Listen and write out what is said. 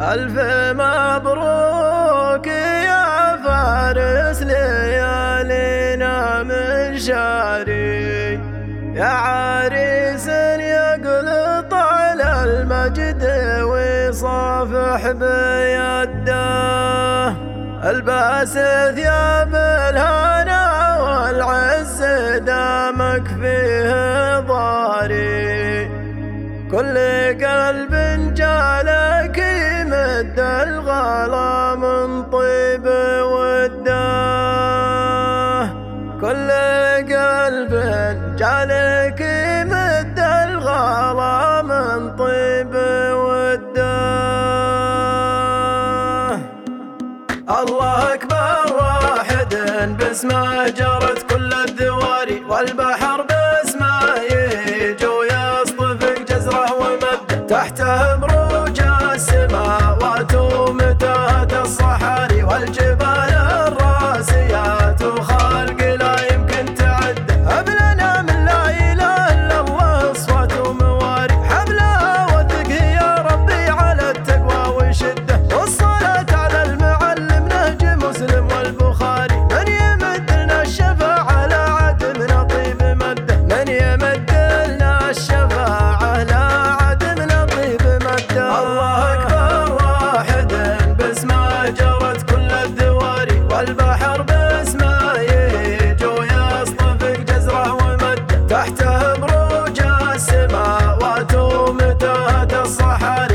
ألف مبروك يا فارس ليالينا من شهري، يا عريس يقلط على المجد ويصافح بيده، الباس ثياب الهنا والعز دامك فيه ضاري، كل قلب جالك يمد الغلا من طيب وده، كل قلب جالك يمد الغلا من طيب وده. الله أكبر واحد باسمه جرت كل الدواري، والبحر باسمه يهيج ويصطفق جزره ومده، تحته بروج السماوات ومتاهة الصحاري، والجبال الراسيات وخلق لا يمكن تعده، هبلنا من لا إله إلا الله أصوات ومواري، حبلها وثق يا ربي على التقوى وشده، والصلاة على المعلم نهج مسلم والبخاري، من يمد لنا الشفاعة لا عد من طيب مده، من يمد لنا الشفاعة لا عد من طيب مده. الله أكبر واحد باسمه جرت كل الدواري، والبحر باسمه يهيج ويصطفق جزره ومده، تحته بروج السماوات ومتاهة الصحاري.